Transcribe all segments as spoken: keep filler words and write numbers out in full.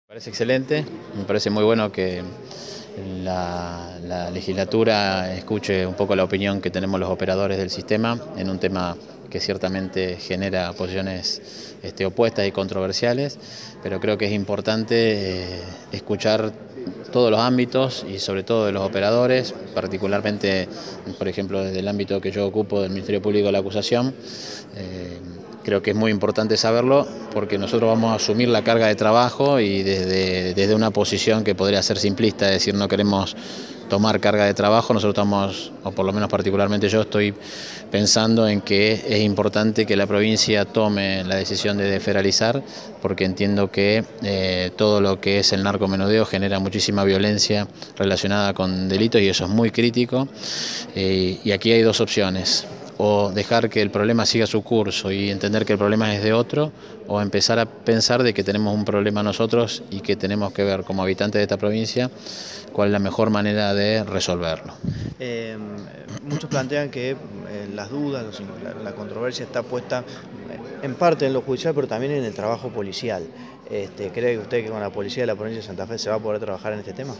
Me parece excelente, me parece muy bueno que la, la legislatura escuche un poco la opinión que tenemos los operadores del sistema en un tema que ciertamente genera posiciones este, opuestas y controversiales, pero creo que es importante eh, escuchar todos los ámbitos y sobre todo de los operadores, particularmente, por ejemplo, desde el ámbito que yo ocupo del Ministerio Público de la Acusación. Eh, Creo que es muy importante saberlo porque nosotros vamos a asumir la carga de trabajo y desde, desde una posición que podría ser simplista, es decir, no queremos tomar carga de trabajo, nosotros estamos, o por lo menos particularmente yo, estoy pensando en que es importante que la provincia tome la decisión de desfederalizar, porque entiendo que eh, todo lo que es el narcomenudeo genera muchísima violencia relacionada con delitos y eso es muy crítico, eh, y aquí hay dos opciones: o dejar que el problema siga su curso y entender que el problema es de otro, o empezar a pensar de que tenemos un problema nosotros y que tenemos que ver como habitantes de esta provincia cuál es la mejor manera de resolverlo. Eh, muchos plantean que eh, las dudas, los, la, la controversia está puesta en parte en lo judicial, pero también en el trabajo policial. Este, ¿Cree usted que con la policía de la provincia de Santa Fe se va a poder trabajar en este tema?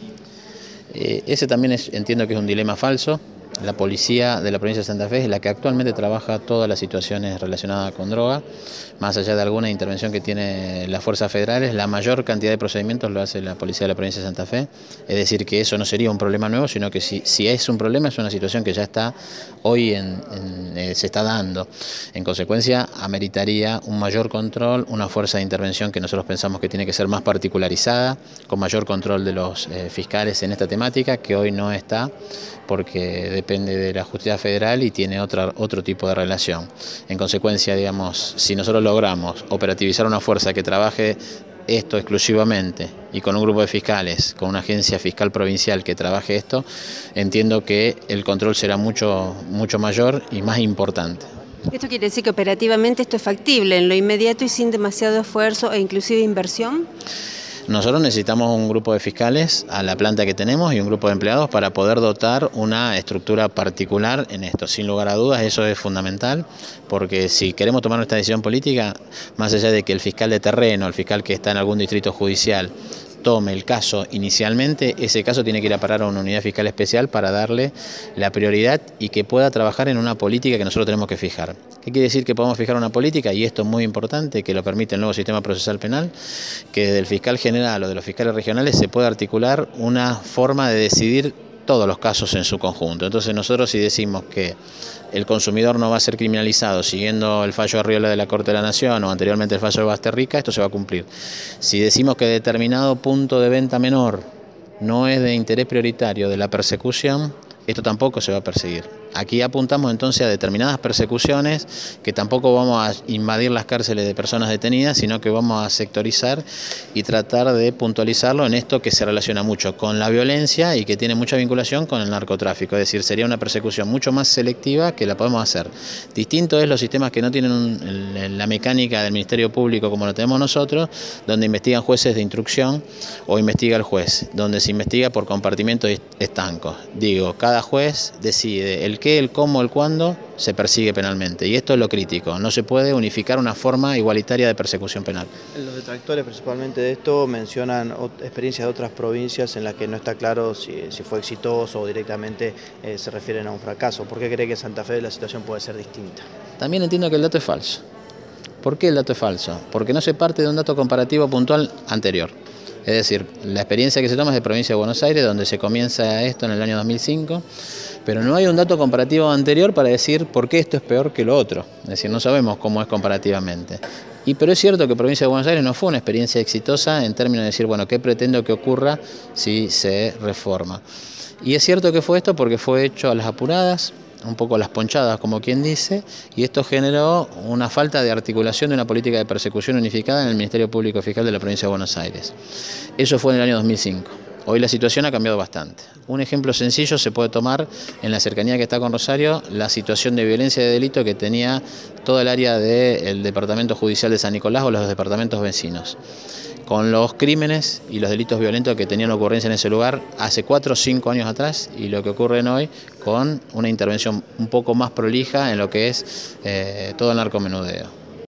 Eh, ese también es, entiendo que es un dilema falso. La policía de la provincia de Santa Fe es la que actualmente trabaja todas las situaciones relacionadas con droga, más allá de alguna intervención que tiene las fuerzas federales. La mayor cantidad de procedimientos lo hace la policía de la provincia de Santa Fe, es decir, que eso no sería un problema nuevo, sino que si, si es un problema es una situación que ya está hoy en, en, eh, se está dando. En consecuencia, ameritaría un mayor control, una fuerza de intervención que nosotros pensamos que tiene que ser más particularizada, con mayor control de los eh, fiscales en esta temática, que hoy no está, porque depende de la justicia federal y tiene otra, otro tipo de relación. En consecuencia, digamos, si nosotros logramos operativizar una fuerza que trabaje esto exclusivamente y con un grupo de fiscales, con una agencia fiscal provincial que trabaje esto, entiendo que el control será mucho, mucho mayor y más importante. ¿Esto quiere decir que operativamente esto es factible en lo inmediato y sin demasiado esfuerzo e inclusive inversión? Nosotros necesitamos un grupo de fiscales a la planta que tenemos y un grupo de empleados para poder dotar una estructura particular en esto. Sin lugar a dudas, eso es fundamental, porque si queremos tomar nuestra decisión política, más allá de que el fiscal de terreno, el fiscal que está en algún distrito judicial, tome el caso inicialmente, ese caso tiene que ir a parar a una unidad fiscal especial para darle la prioridad y que pueda trabajar en una política que nosotros tenemos que fijar. ¿Qué quiere decir que podemos fijar una política? Y esto es muy importante, que lo permite el nuevo sistema procesal penal, que desde el fiscal general o de los fiscales regionales se pueda articular una forma de decidir todos los casos en su conjunto. Entonces nosotros, si decimos que el consumidor no va a ser criminalizado siguiendo el fallo de Arriola de la Corte de la Nación o anteriormente el fallo de Basterrica, esto se va a cumplir. Si decimos que determinado punto de venta menor no es de interés prioritario de la persecución, esto tampoco se va a perseguir. Aquí apuntamos entonces a determinadas persecuciones que tampoco vamos a invadir las cárceles de personas detenidas, sino que vamos a sectorizar y tratar de puntualizarlo en esto que se relaciona mucho con la violencia y que tiene mucha vinculación con el narcotráfico. Es decir, sería una persecución mucho más selectiva que la podemos hacer. Distinto es los sistemas que no tienen un, la mecánica del Ministerio Público como lo tenemos nosotros, donde investigan jueces de instrucción o investiga el juez, donde se investiga por compartimentos estancos. Digo, cada juez decide el qué, el cómo, el cuándo, se persigue penalmente. Y esto es lo crítico. No se puede unificar una forma igualitaria de persecución penal. Los detractores principalmente de esto mencionan experiencias de otras provincias en las que no está claro si, si fue exitoso o directamente eh, se refieren a un fracaso. ¿Por qué cree que en Santa Fe la situación puede ser distinta? También entiendo que el dato es falso. ¿Por qué el dato es falso? Porque no se parte de un dato comparativo puntual anterior. Es decir, la experiencia que se toma es de provincia de Buenos Aires, donde se comienza esto en el año dos mil cinco, pero no hay un dato comparativo anterior para decir por qué esto es peor que lo otro. Es decir, no sabemos cómo es comparativamente. Y pero es cierto que provincia de Buenos Aires no fue una experiencia exitosa en términos de decir, bueno, ¿qué pretendo que ocurra si se reforma? Y es cierto que fue esto porque fue hecho a las apuradas, un poco a las ponchadas, como quien dice, y esto generó una falta de articulación de una política de persecución unificada en el Ministerio Público Fiscal de la provincia de Buenos Aires. Eso fue en el año dos mil cinco. Hoy la situación ha cambiado bastante. Un ejemplo sencillo se puede tomar en la cercanía que está con Rosario, la situación de violencia y de delito que tenía todo el área del Departamento Judicial de San Nicolás o los departamentos vecinos, con los crímenes y los delitos violentos que tenían ocurrencia en ese lugar hace cuatro o cinco años atrás y lo que ocurre hoy con una intervención un poco más prolija en lo que es eh, todo el narcomenudeo.